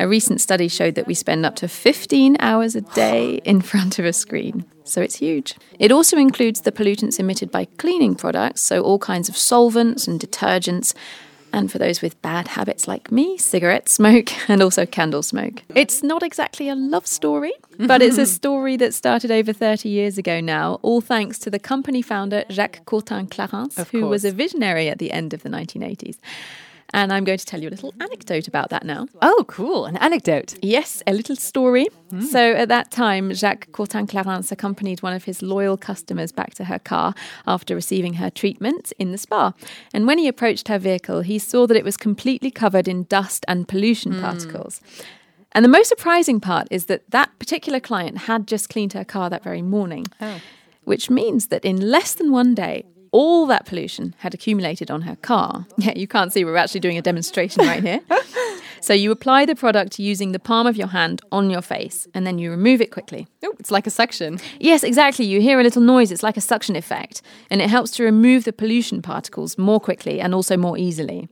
A recent study showed that we spend up to 15 hours a day in front of a screen. So it's huge. It also includes the pollutants emitted by cleaning products, so all kinds of solvents and detergents. And for those with bad habits like me, cigarette smoke and also candle smoke. It's not exactly a love story, but it's a story that started over 30 years ago now, all thanks to the company founder Jacques Courtin-Clarence, who was a visionary at the end of the 1980s. And I'm going to tell you a little anecdote about that now. Oh, cool. An anecdote. Yes, a little story. So at that time, Jacques Courtin-Clarence accompanied one of his loyal customers back to her car after receiving her treatment in the spa. And when he approached her vehicle, he saw that it was completely covered in dust and pollution particles. And the most surprising part is that that particular client had just cleaned her car that very morning, which means that in less than one day, all that pollution had accumulated on her car. Yeah, you can't see, we're actually doing a demonstration right here. So you apply the product using the palm of your hand on your face, and then you remove it quickly. Oh, it's like a suction. Yes, exactly. You hear a little noise. It's like a suction effect, and it helps to remove the pollution particles more quickly and also more easily.